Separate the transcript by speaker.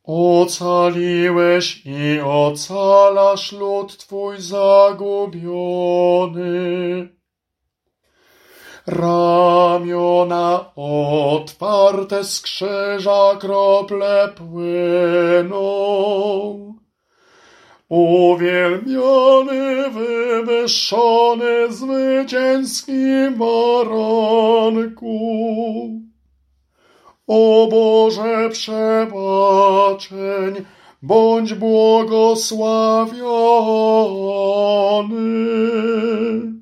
Speaker 1: Ocaliłeś i ocalasz lud Twój zagubiony. Ramiona otwarte z krzyża krople płyną. Uwielbiony, wywyższony, zwycięski baranku. O Boże przebaczeń, bądź błogosławiony.